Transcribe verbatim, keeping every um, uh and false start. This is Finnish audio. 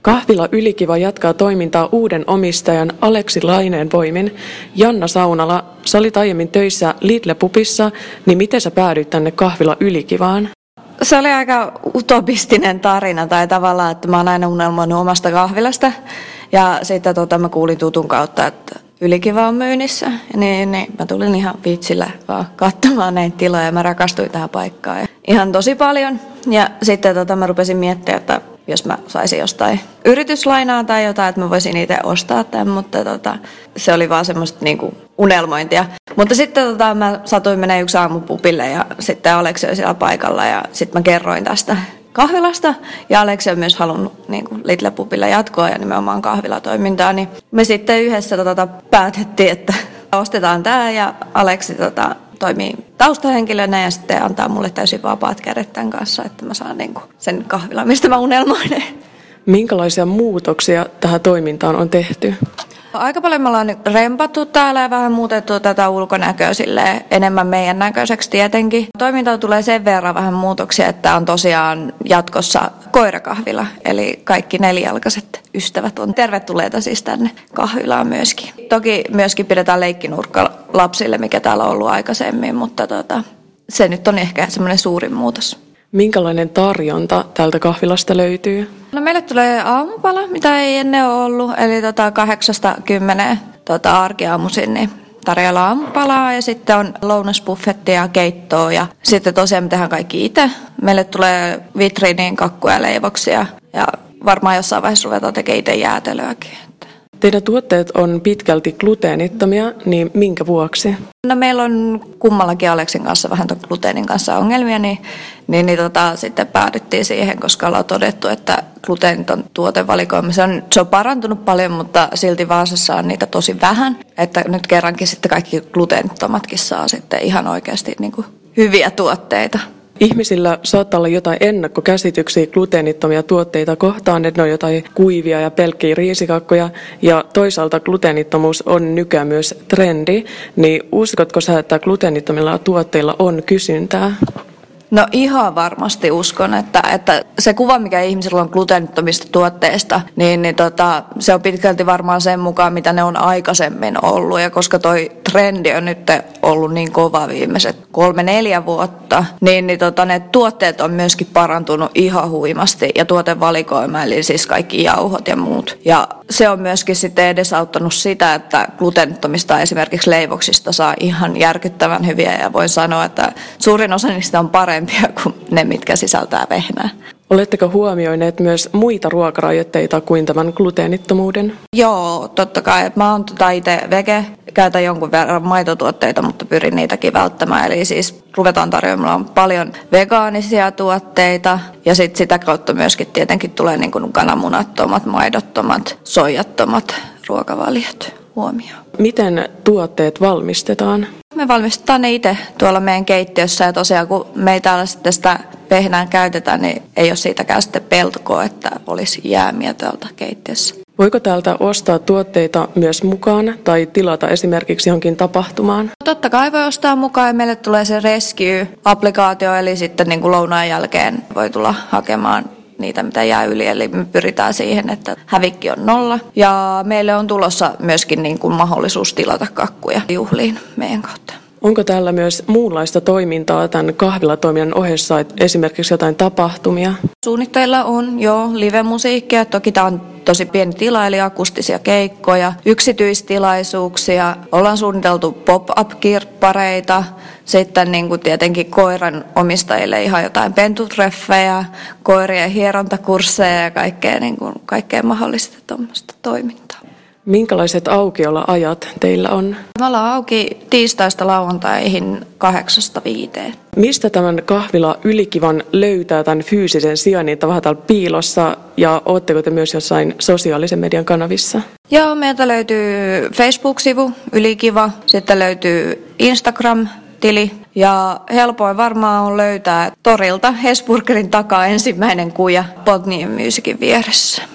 Kahvila Ylikiva jatkaa toimintaa uuden omistajan Aleksi Laineen voimin. Janna Saunala, sä olit aiemmin töissä Lidl-pubissa, niin miten sä päädyit tänne Kahvila Ylikivaan? Se oli aika utopistinen tarina tai tavallaan, että mä oon aina unelmoinut omasta kahvilasta. Ja sitten tota, mä kuulin tutun kautta, että Ylikiva on myynnissä. Niin, niin mä tulin ihan viitsillä vaan katsomaan näitä tiloja ja mä rakastuin tähän paikkaan. Ja ihan tosi paljon. Ja sitten tota, mä rupesin miettimään, että jos mä saisin jostain yrityslainaa tai jotain, että mä voisin itse ostaa tämän, mutta tota, se oli vaan semmoista niinku unelmointia. Mutta sitten tota, mä satuin mennä yksi aamu pubille ja sitten Aleksi oli siellä paikalla ja sitten mä kerroin tästä kahvilasta. Ja Aleksi on myös halunnut niin kuin Lidl-pubilla jatkoa ja nimenomaan kahvilatoimintaa. Niin me sitten yhdessä tota, päätettiin, että ostetaan tämä ja Aleksi tota, toimii taustahenkilönä ja sitten antaa mulle täysin vapaat kädet tämän kanssa, että mä saan niin kuin sen kahvilan, mistä mä unelmoin. Minkälaisia muutoksia tähän toimintaan on tehty? Aika paljon me ollaan nyt rempattu täällä ja vähän muutettu tätä ulkonäköä silleen enemmän meidän näköiseksi tietenkin. Toimintaan tulee sen verran vähän muutoksia, että on tosiaan jatkossa koirakahvila. Eli kaikki nelijalkaiset ystävät on tervetulleita siis tänne kahvilaan myöskin. Toki myöskin pidetään leikkinurkka lapsille, mikä täällä on ollut aikaisemmin, mutta tota, se nyt on ehkä semmoinen suurin muutos. Minkälainen tarjonta täältä kahvilasta löytyy? No meille tulee aamupala, mitä ei ennen ole ollut, eli tota kahdeksasta kymmeneen tota arkiaamuisin niin tarjolla aamupalaa ja sitten on lounasbuffettia ja keittoa ja sitten tosiaan me tehdään kaikki itse. Meille tulee vitriiniin kakkuja ja leivoksia ja varmaan jossain vaiheessa ruvetaan tekemään itse jäätelöäkin. Teidän tuotteet on pitkälti gluteenittomia, niin minkä vuoksi? No meillä on kummallakin Aleksin kanssa vähän tuon gluteenin kanssa ongelmia, niin, niin, niin tota, sitten päädyttiin siihen, koska ollaan todettu, että gluteeniton tuotevalikoima, se on, se on parantunut paljon, mutta silti Vaasassa on niitä tosi vähän. Että nyt kerrankin sitten kaikki gluteenittomatkin saa sitten ihan oikeasti niin kuin hyviä tuotteita. Ihmisillä saattaa olla jotain ennakkokäsityksiä gluteenittomia tuotteita kohtaan, että ne on jotain kuivia ja pelkkiä riisikakkoja, ja toisaalta gluteenittomuus on nykyään myös trendi, niin uskotko sä, että gluteenittomilla tuotteilla on kysyntää? No ihan varmasti uskon, että, että se kuva, mikä ihmisillä on gluteenittomista tuotteista, niin, niin tota, se on pitkälti varmaan sen mukaan, mitä ne on aikaisemmin ollut. Ja koska toi trendi on nyt ollut niin kova viimeiset kolme, neljä vuotta, niin, niin tota, ne tuotteet on myöskin parantunut ihan huimasti. Ja tuotevalikoima, eli siis kaikki jauhot ja muut. Ja se on myöskin sitten edesauttanut sitä, että gluteenittomista esimerkiksi leivoksista saa ihan järkyttävän hyviä. Ja voin sanoa, että suurin osa niistä on parempi kuin ne, mitkä sisältää vehnää. Oletteko huomioineet myös muita ruokarajoitteita kuin tämän gluteenittomuuden? Joo, totta kai. Mä oon tota itse vege, käytän jonkun verran maitotuotteita, mutta pyrin niitäkin välttämään. Eli siis ruvetaan tarjoamaan paljon vegaanisia tuotteita ja sit sitä kautta myöskin tietenkin tulee niin kuin kananmunattomat, maidottomat, soijattomat ruokavaliot huomioon. Miten tuotteet valmistetaan? Me valmistetaan ne itse tuolla meidän keittiössä ja tosiaan kun me ei täällä sitten sitä vehnää käytetään, niin ei ole siitäkään sitten peltokoa, että olisi jäämiä tuolta keittiössä. Voiko täältä ostaa tuotteita myös mukaan tai tilata esimerkiksi johonkin tapahtumaan? Totta kai voi ostaa mukaan ja meille tulee se Rescue-applikaatio, eli sitten niin kuin lounaan jälkeen voi tulla hakemaan niitä, mitä jää yli, eli me pyritään siihen, että hävikki on nolla. Ja meille on tulossa myöskin niin kuin mahdollisuus tilata kakkuja juhliin meidän kautta. Onko täällä myös muunlaista toimintaa tämän kahvilatoiminnan ohessa, esimerkiksi jotain tapahtumia? Suunnitteilla on jo live-musiikkia. Toki tämä on tosi pieni tila, eli akustisia keikkoja, yksityistilaisuuksia. Ollaan suunniteltu pop-up-kirppareita. Sitten niin kuin tietenkin koiran omistajille ihan jotain pentutreffejä, koirien hierontakursseja ja kaikkea, niin kuin, kaikkea mahdollista tuommoista toimintaa. Minkälaiset aukioloajat teillä on? Me ollaan auki tiistaista lauantaihin kahdeksasta viiteen. Mistä tämän kahvila Ylikivan löytää tämän fyysisen sijainnin vähän täällä piilossa ja ootteko te myös jossain sosiaalisen median kanavissa? Joo, meiltä löytyy Facebook-sivu Ylikiva, sitten löytyy Instagram-tili ja helpoin varmaan on löytää torilta Hesburgerin takaa ensimmäinen kuja Botnian Musicin vieressä.